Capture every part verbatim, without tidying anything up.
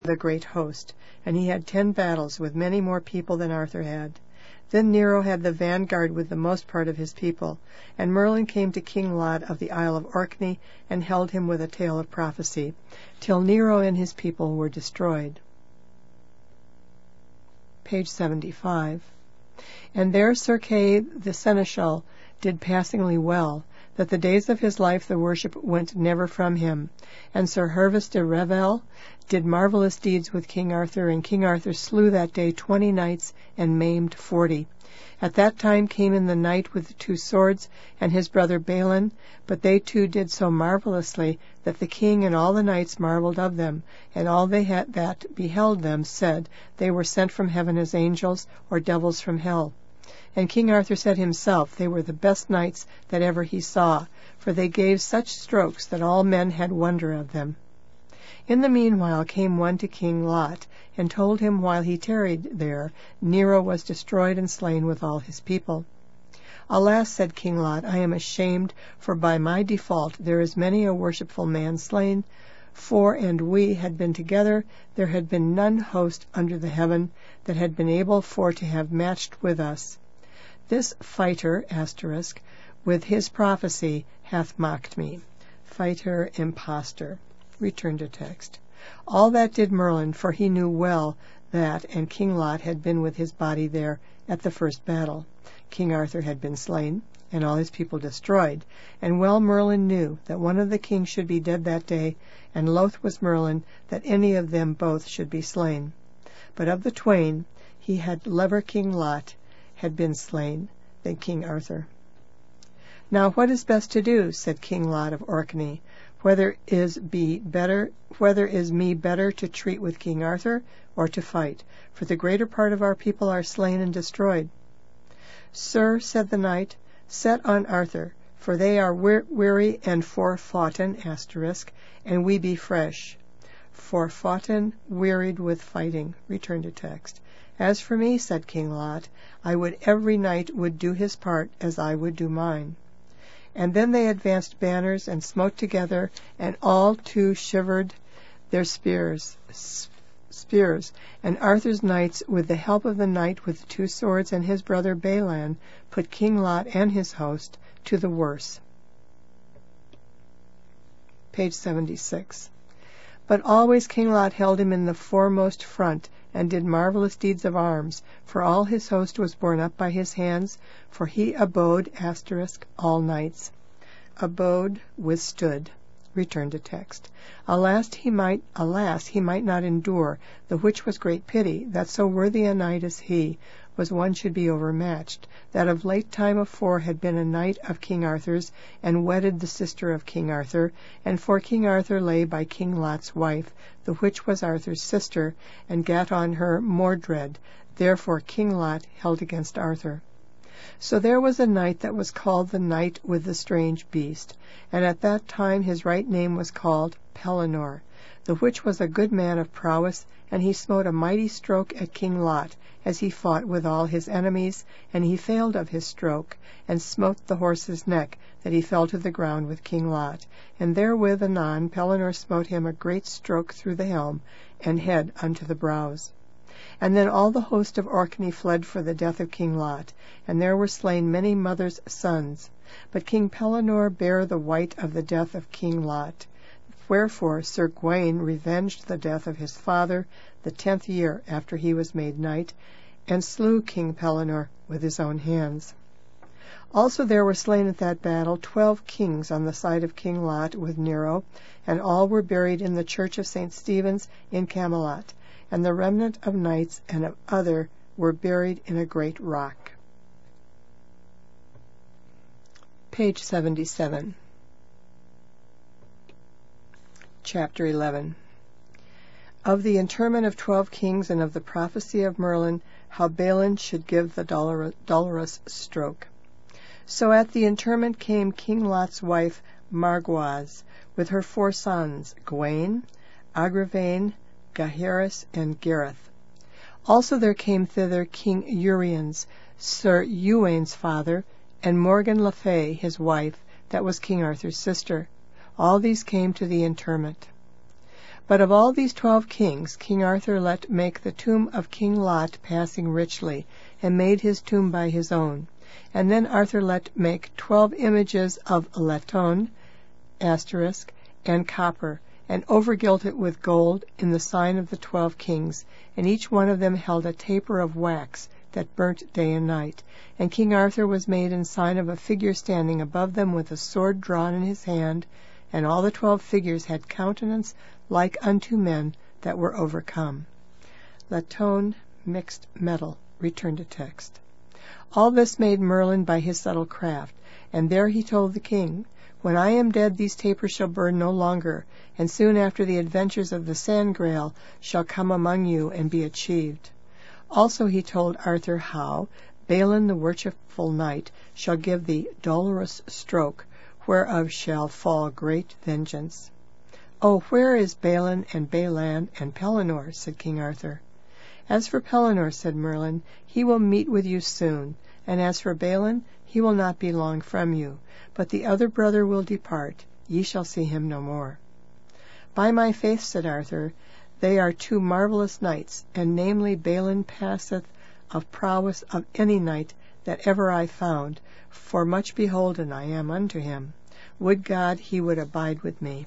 the great host, and he had ten battles with many more people than Arthur had. Then Nero had the vanguard with the most part of his people, and Merlin came to King Lot of the Isle of Orkney, and held him with a tale of prophecy, till Nero and his people were destroyed. Page seventy-five. And there Sir Kay the seneschal did passingly well, that the days of his life the worship went never from him. And Sir Hervis de Revel did marvellous deeds with King Arthur, and King Arthur slew that day twenty knights, and maimed forty. At that time came in the knight with the two swords, and his brother Balin, but they two did so marvellously that the king and all the knights marvelled of them, and all they had that beheld them said they were sent from heaven as angels, or devils from hell. And King Arthur said himself they were the best knights that ever he saw, for they gave such strokes that all men had wonder of them. In the meanwhile came one to King Lot, and told him while he tarried there, Nero was destroyed and slain with all his people. Alas, said King Lot, I am ashamed, for by my default there is many a worshipful man slain, for and we had been together, there had been none host under the heaven that had been able for to have matched with us. This fighter, asterisk, with his prophecy hath mocked me. Fighter, impostor. Return to text. All that did Merlin, for he knew well that, and King Lot had been with his body there at the first battle. King Arthur had been slain, and all his people destroyed, and well Merlin knew that one of the kings should be dead that day, and loath was Merlin that any of them both should be slain. But of the twain, he had liever King Lot had been slain than King Arthur. Now what is best to do, said King Lot of Orkney, whether is be better whether is me better to treat with King Arthur, or to fight, for the greater part of our people are slain and destroyed. Sir, said the knight, set on Arthur, for they are weary and forfoughten, asterisk, and we be fresh. Forfoughten, wearied with fighting. Return to text. As for me, said King Lot, I would every knight would do his part as I would do mine. And then they advanced banners and smote together, and all two shivered their spears, spears. And Arthur's knights, with the help of the knight with the two swords and his brother Balan, put King Lot and his host to the worse. Page seventy-six. But always King Lot held him in the foremost front, and did marvellous deeds of arms, for all his host was borne up by his hands, for he abode, asterisk, all nights. Abode, withstood. Return to text. Alas he might alas he might not endure, the which was great pity, that so worthy a knight as he was one should be overmatched, that of late time afore had been a knight of King Arthur's, and wedded the sister of King Arthur, and for King Arthur lay by King Lot's wife, the which was Arthur's sister, and gat on her Mordred, therefore King Lot held against Arthur. So there was a knight that was called the Knight with the Strange Beast, and at that time his right name was called Pellinore, the which was a good man of prowess, and he smote a mighty stroke at King Lot, as he fought with all his enemies, and he failed of his stroke, and smote the horse's neck, that he fell to the ground with King Lot, and therewith anon Pellinore smote him a great stroke through the helm, and head unto the brows. And then all the host of Orkney fled for the death of King Lot, and there were slain many mothers' sons. But King Pellinore bare the white of the death of King Lot. Wherefore Sir Gawain revenged the death of his father the tenth year after he was made knight, and slew King Pellinore with his own hands. Also there were slain at that battle twelve kings on the side of King Lot with Nero, and all were buried in the church of Saint Stephen's in Camelot, and the remnant of knights and of other were buried in a great rock. Page seventy-seven. Chapter eleven. Of the interment of twelve kings, and of the prophecy of Merlin, how Balin should give the dolor- dolorous stroke. So at the interment came King Lot's wife Margawse, with her four sons, Gawain, Agravain, Gaheris, and Gareth. Also there came thither King Uriens, Sir Uwain's father, and Morgan le Fay, his wife, that was King Arthur's sister. All these came to the interment. But of all these twelve kings, King Arthur let make the tomb of King Lot passing richly, and made his tomb by his own. And then Arthur let make twelve images of laton, asterisk, and copper, and overgilt it with gold in the sign of the twelve kings, and each one of them held a taper of wax that burnt day and night. And King Arthur was made in sign of a figure standing above them with a sword drawn in his hand, and all the twelve figures had countenance like unto men that were overcome. Laton, mixed metal. Return to text. All this made Merlin by his subtle craft, and there he told the king, When I am dead these tapers shall burn no longer, and soon after the adventures of the Sangreal shall come among you and be achieved. Also he told Arthur how Balin the worshipful knight shall give the dolorous stroke, whereof shall fall great vengeance. Oh, where is Balin and Balan and Pellinore? Said King Arthur. As for Pellinore, said Merlin, he will meet with you soon, and as for Balin, he will not be long from you, but the other brother will depart, ye shall see him no more. By my faith, said Arthur, they are two marvellous knights, and namely Balin passeth of prowess of any knight that ever I found, for much beholden I am unto him. Would God he would abide with me.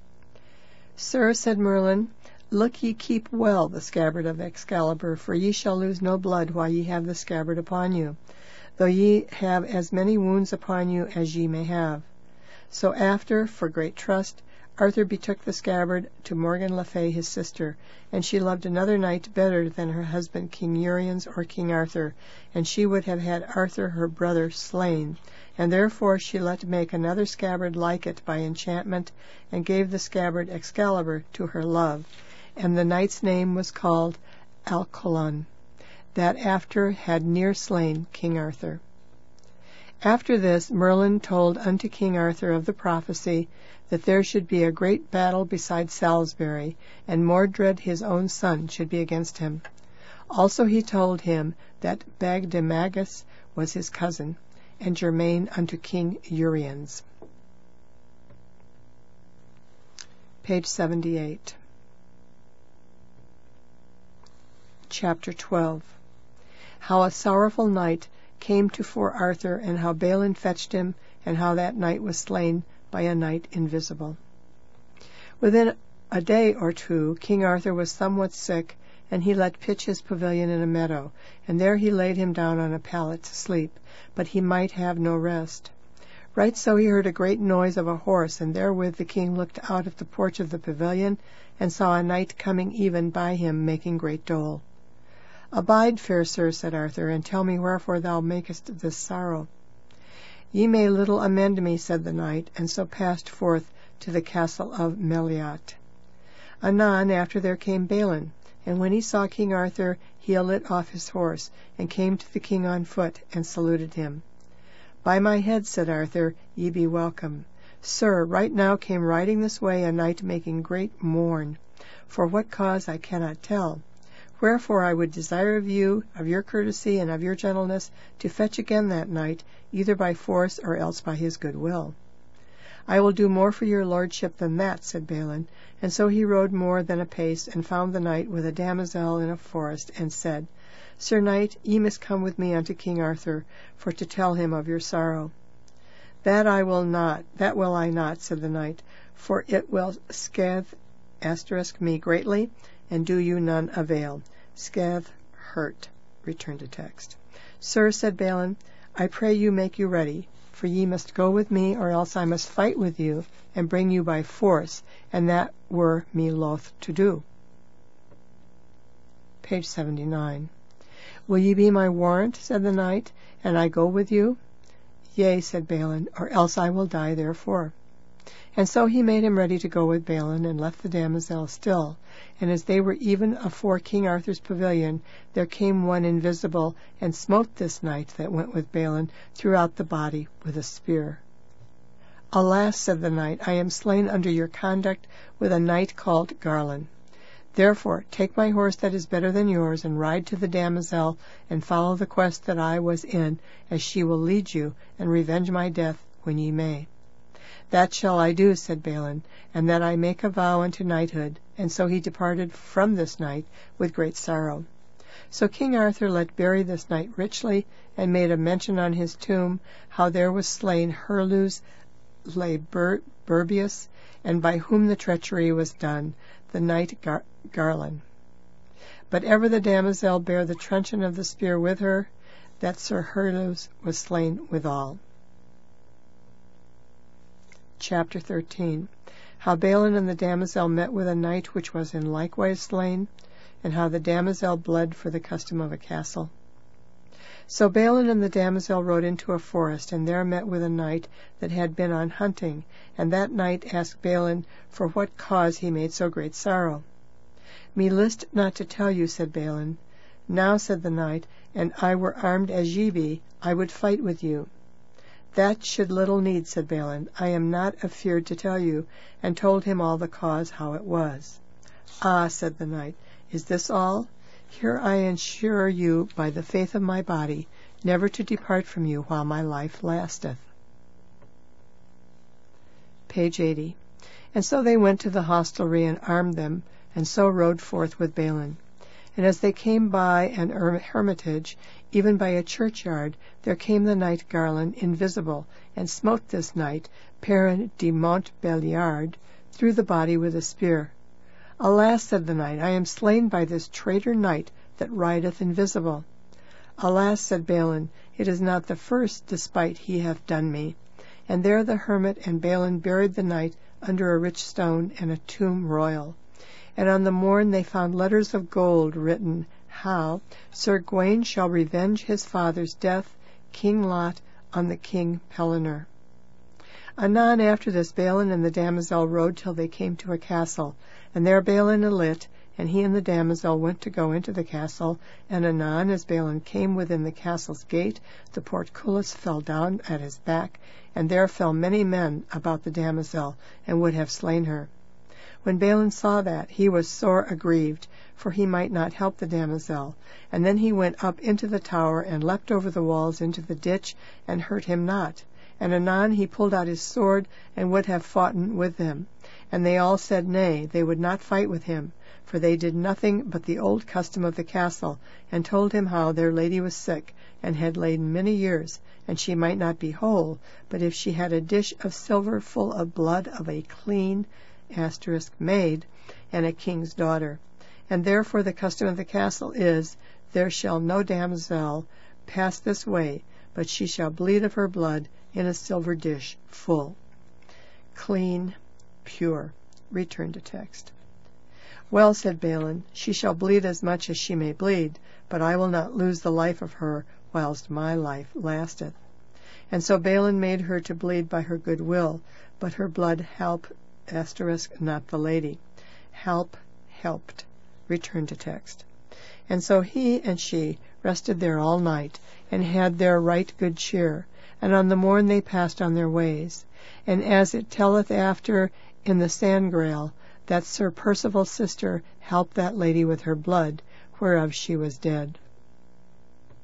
Sir, said Merlin, look ye keep well the scabbard of Excalibur, for ye shall lose no blood while ye have the scabbard upon you, though ye have as many wounds upon you as ye may have. So after, for great trust, Arthur betook the scabbard to Morgan le Fay his sister, and she loved another knight better than her husband King Uriens or King Arthur, and she would have had Arthur her brother slain, and therefore she let make another scabbard like it by enchantment, and gave the scabbard Excalibur to her love, and the knight's name was called Alcolon, that after had near slain King Arthur. After this Merlin told unto King Arthur of the prophecy, that there should be a great battle beside Salisbury, and Mordred his own son should be against him. Also he told him that Bagdemagus was his cousin, and germain unto King Uriens. Page seventy-eight. Chapter twelve. How a sorrowful knight came to fore Arthur, and how Balin fetched him, and how that knight was slain by a knight invisible. Within a day or two King Arthur was somewhat sick, and he let pitch his pavilion in a meadow, and there he laid him down on a pallet to sleep, but he might have no rest. Right so he heard a great noise of a horse, and therewith the king looked out at the porch of the pavilion, and saw a knight coming even by him, making great dole. Abide, fair sir, said Arthur, and tell me wherefore thou makest this sorrow. Ye may little amend me, said the knight, and so passed forth to the castle of Meliat. Anon after there came Balin, and when he saw King Arthur, he alit off his horse, and came to the king on foot, and saluted him. By my head, said Arthur, ye be welcome. Sir, right now came riding this way a knight making great mourn. For what cause I cannot tell. Wherefore I would desire of you, of your courtesy, and of your gentleness, to fetch again that knight, either by force or else by his good will. I will do more for your lordship than that, said Balin, and so he rode more than a pace, and found the knight with a damosel in a forest, and said, Sir knight, ye must come with me unto King Arthur, for to tell him of your sorrow. That I will not, that will I not, said the knight, for it will scathe asterisk me greatly, and do you none avail. Scathe, hurt. Return to text. Sir, said Balin, I pray you make you ready, for ye must go with me, or else I must fight with you, and bring you by force, and that were me loth to do. Page seventy-nine. Will ye be my warrant, said the knight, and I go with you? Yea, said Balin, or else I will die therefore. And so he made him ready to go with Balin, and left the damosel still. And as they were even afore King Arthur's pavilion, there came one invisible, and smote this knight that went with Balin throughout the body with a spear. Alas, said the knight, I am slain under your conduct with a knight called Garlon. Therefore take my horse that is better than yours, and ride to the damosel, and follow the quest that I was in, as she will lead you, and revenge my death when ye may. That shall I do, said Balin, and that I make a vow unto knighthood. And so he departed from this knight with great sorrow. So King Arthur let bury this knight richly, and made a mention on his tomb how there was slain Herleus le Berbius, and by whom the treachery was done, the knight Gar- Garlon. But ever the damosel bare the truncheon of the spear with her, that Sir Herleus was slain withal. Chapter thirteen. How Balin and the damosel met with a knight which was in likewise slain, and how the damosel bled for the custom of a castle. So Balin and the damosel rode into a forest, and there met with a knight that had been on hunting, and that knight asked Balin for what cause he made so great sorrow. Me list not to tell you, said Balin. Now, said the knight, and I were armed as ye be, I would fight with you. That should little need, said Balin. I am not afeard to tell you, and told him all the cause how it was. Ah, said the knight, is this all? Here I ensure you by the faith of my body, never to depart from you while my life lasteth. Page eighty. And so they went to the hostelry and armed them, and so rode forth with Balin. And as they came by an hermitage, even by a churchyard, there came the knight Garlon invisible, and smote this knight, Perin de Montbeliard, through the body with a spear. Alas, said the knight, I am slain by this traitor knight that rideth invisible. Alas, said Balin, it is not the first despite he hath done me. And there the hermit and Balin buried the knight under a rich stone and a tomb royal. And on the morn they found letters of gold written, how Sir Gawain shall revenge his father's death, King Lot, on the King Pellinore. Anon after this Balin and the damosel rode till they came to a castle, and there Balin alit, and he and the damosel went to go into the castle, and anon as Balin came within the castle's gate, the portcullis fell down at his back, and there fell many men about the damosel, and would have slain her. When Balin saw that, he was sore aggrieved, for he might not help the damosel, and then he went up into the tower, and leapt over the walls into the ditch, and hurt him not. And anon he pulled out his sword, and would have foughten with them. And they all said nay, they would not fight with him, for they did nothing but the old custom of the castle, and told him how their lady was sick, and had lain many years, and she might not be whole, but if she had a dish of silver full of blood of a clean asterisk maid, and a king's daughter. And therefore the custom of the castle is, there shall no damosel pass this way, but she shall bleed of her blood in a silver dish full. Clean, pure. Return to text. Well, said Balin, she shall bleed as much as she may bleed, but I will not lose the life of her whilst my life lasteth. And so Balin made her to bleed by her good will, but her blood help asterisk not the lady. Help helped. Return to text. And so he and she rested there all night, and had their right good cheer, and on the morn they passed on their ways. And as it telleth after in the Sangreal, that Sir Percival's sister helped that lady with her blood, whereof she was dead.